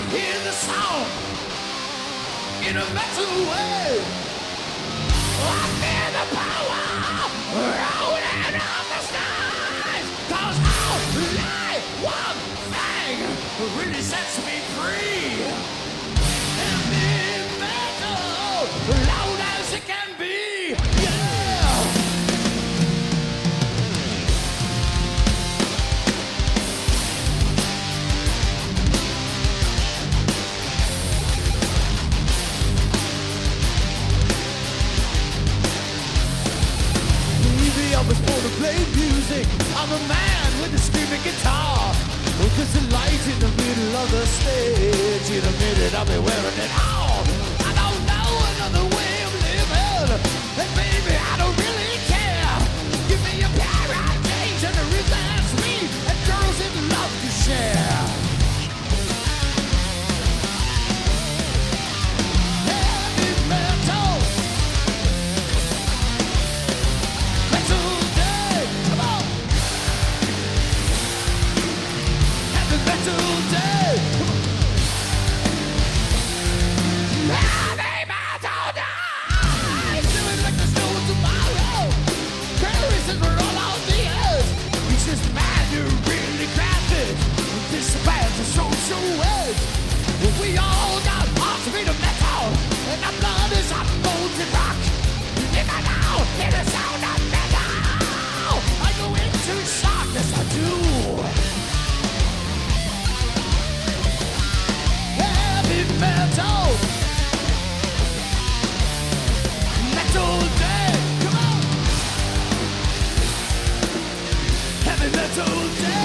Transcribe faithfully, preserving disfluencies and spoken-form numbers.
hear the sound in a metal way. I feel the power rolling on the skies. Cause only one thing really sets me free. Heavy metal, loud as it can be. Yeah. Maybe I was born to play music. I'm a man with a screaming guitar. Cause the light in the middle of the stage, in a minute I'll be wearing it all. I don't know another way of living, and baby I don't really care. Give me a pair of jeans and a rhythm that's me, and girls in love to share. Heavy metal, metal day, come on. Heavy metal day, come on. Heavy metal day, feeling like there's no tomorrow. Terrorists are all on the earth. He's just mad, you're really crafted. This band's a social wedge. We all got hearts made of metal, and our blood is hot molten rock. If I now hear the sound of metal, I go into shock, yes I do. Heavy metal, metal day, come on. Heavy metal day.